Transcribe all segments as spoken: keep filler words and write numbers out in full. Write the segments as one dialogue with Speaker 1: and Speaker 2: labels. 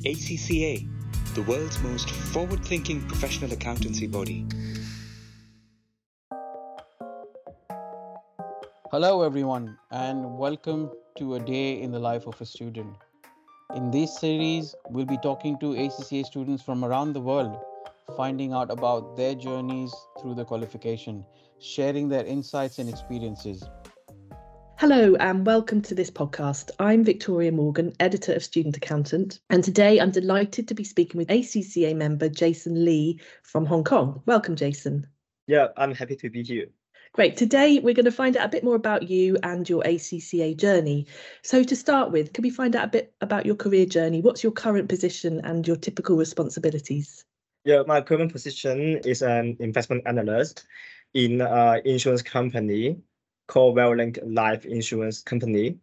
Speaker 1: A C C A, the world's most forward-thinking professional accountancy body.
Speaker 2: Hello everyone, and welcome to a day in the life of a student. In this series, we'll be talking to A C C A students from around the world, finding out about their journeys through the qualification, sharing their insights and experiences.
Speaker 3: Hello and welcome to this podcast. I'm Victoria Morgan, editor of Student Accountant, and today I'm delighted to be speaking with A C C A member Jason Lee from Hong Kong. Welcome, Jason.
Speaker 4: Yeah, I'm happy to be here.
Speaker 3: Great. Today we're going to find out a bit more about you and your A C C A journey. So to start with, can we find out a bit about your career journey? What's your current position and your typical responsibilities?
Speaker 4: Yeah, my current position is an investment analyst in an insurance company called WellLink Life Insurance Company.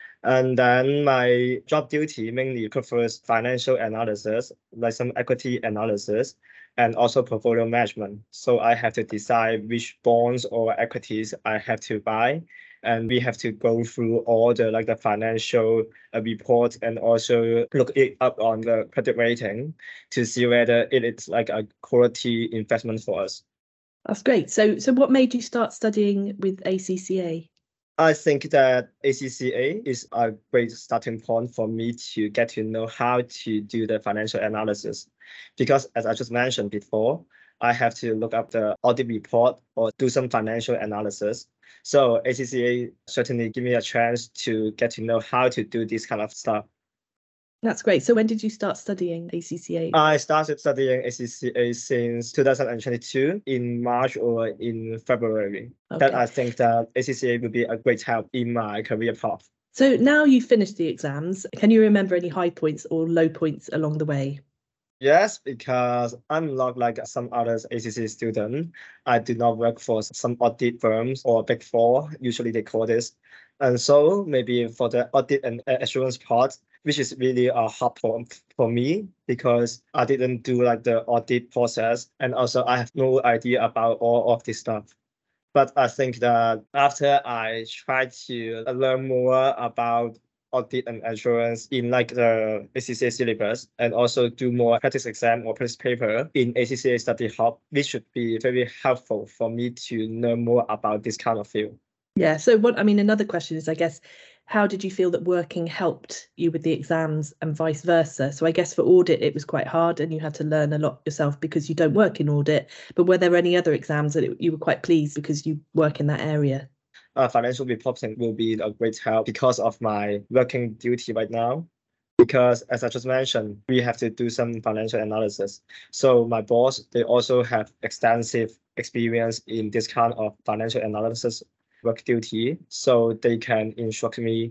Speaker 4: And then my job duty mainly covers financial analysis, like some equity analysis, and also portfolio management. So I have to decide which bonds or equities I have to buy. And we have to go through all the like the financial uh, reports and also look it up on the credit rating to see whether it is like a quality investment for us.
Speaker 3: That's great. So, so what made you start studying with A C C A?
Speaker 4: I think that A C C A is a great starting point for me to get to know how to do the financial analysis. Because as I just mentioned before, I have to look up the audit report or do some financial analysis. So A C C A certainly give me a chance to get to know how to do this kind of stuff.
Speaker 3: That's great. So when did you start studying A C C A?
Speaker 4: I started studying A C C A since two thousand twenty-two in March or in February.
Speaker 3: Okay.
Speaker 4: That I think that A C C A will be a great help in my career path.
Speaker 3: So now you've finished the exams, can you remember any high points or low points along the way?
Speaker 4: Yes, because I'm not like some other A C C A student. I do not work for some audit firms or Big Four, usually they call this. And so maybe for the audit and assurance part, which is really a hard for, for me because I didn't do like the audit process. And also I have no idea about all of this stuff. But I think that after I try to learn more about audit and assurance in like the A C C A syllabus and also do more practice exam or practice paper in A C C A study hub, this should be very helpful for me to learn more about this kind of field.
Speaker 3: Yeah, so what I mean, another question is, I guess, how did you feel that working helped you with the exams and vice versa? So I guess for audit, it was quite hard and you had to learn a lot yourself because you don't work in audit. But were there any other exams that it, you were quite pleased because you work in that area?
Speaker 4: Uh, financial reporting will be a great help because of my working duty right now. Because as I just mentioned, we have to do some financial analysis. So my boss, they also have extensive experience in this kind of financial analysis work duty. So they can instruct me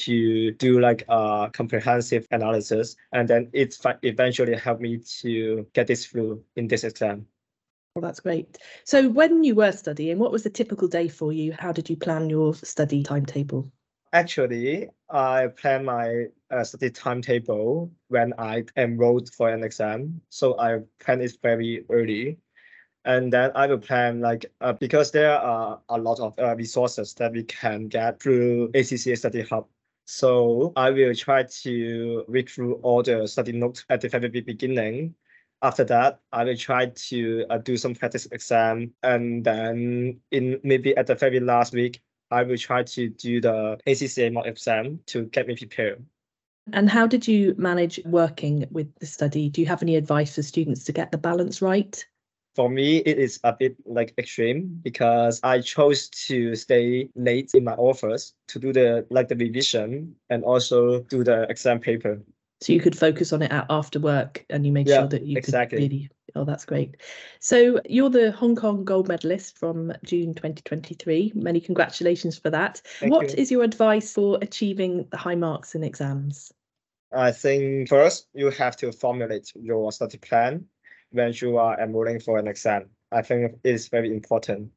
Speaker 4: to do like a comprehensive analysis. And then it eventually helped me to get this through in this exam.
Speaker 3: Well, that's great. So when you were studying, what was a typical day for you? How did you plan your study timetable?
Speaker 4: Actually, I plan my uh, study timetable when I enrolled for an exam. So I plan it very early. And then I will plan like, uh, because there are a lot of uh, resources that we can get through A C C A Study Hub. So I will try to read through all the study notes at the very beginning. After that, I will try to uh, do some practice exam. And then in maybe at the very last week, I will try to do the A C C A mock exam to get me prepared.
Speaker 3: And how did you manage working with the study? Do you have any advice for students to get the balance right?
Speaker 4: For me, it is a bit like extreme because I chose to stay late in my office to do the like the revision and also do the exam paper.
Speaker 3: So you could focus on it after work and you made
Speaker 4: Yeah,
Speaker 3: sure that you
Speaker 4: exactly.
Speaker 3: could really, oh, that's great. So you're the Hong Kong gold medalist from June twenty twenty-three. Many congratulations for that.
Speaker 4: Thank
Speaker 3: What
Speaker 4: you.
Speaker 3: is your advice for achieving the high marks in exams?
Speaker 4: I think first you have to formulate your study plan when you are enrolling for an exam. I think it is very important.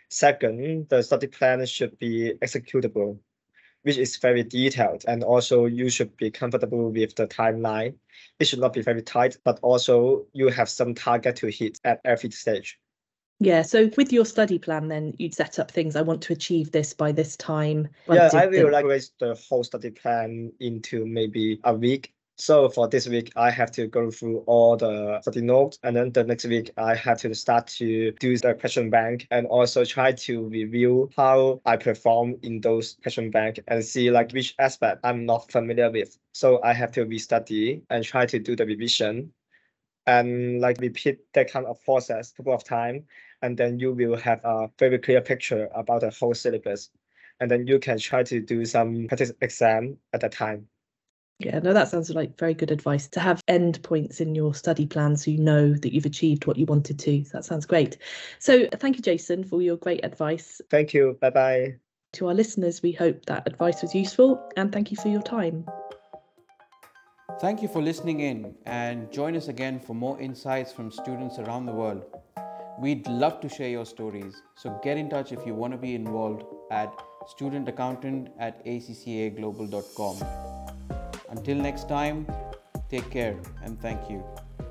Speaker 4: Second, the study plan should be executable, which is very detailed, and also you should be comfortable with the timeline. It should not be very tight, but also you have some target to hit at every stage.
Speaker 3: Yeah, so with your study plan, then you'd set up things. I want to achieve this by this time.
Speaker 4: Yeah,
Speaker 3: did
Speaker 4: I will
Speaker 3: the-
Speaker 4: like raise the whole study plan into maybe a week So for this week, I have to go through all the study notes, and then the next week I have to start to do the question bank and also try to review how I perform in those question bank and see like which aspect I'm not familiar with. So I have to restudy and try to do the revision and like repeat that kind of process a couple of times, and then you will have a very clear picture about the whole syllabus, and then you can try to do some practice exam at that time.
Speaker 3: Yeah, no, that sounds like very good advice to have end points in your study plan so you know that you've achieved what you wanted to. That sounds great. So thank you, Jason, for your great advice.
Speaker 4: Thank you. Bye-bye.
Speaker 3: To our listeners, we hope that advice was useful, and thank you for your time.
Speaker 2: Thank you for listening in, and join us again for more insights from students around the world. We'd love to share your stories, so get in touch if you want to be involved at studentaccountant at a c c a global dot com. Until next time, take care and thank you.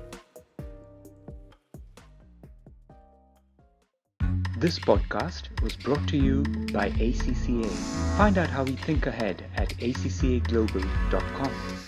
Speaker 1: This podcast was brought to you by A C C A. Find out how we think ahead at a c c a global dot com.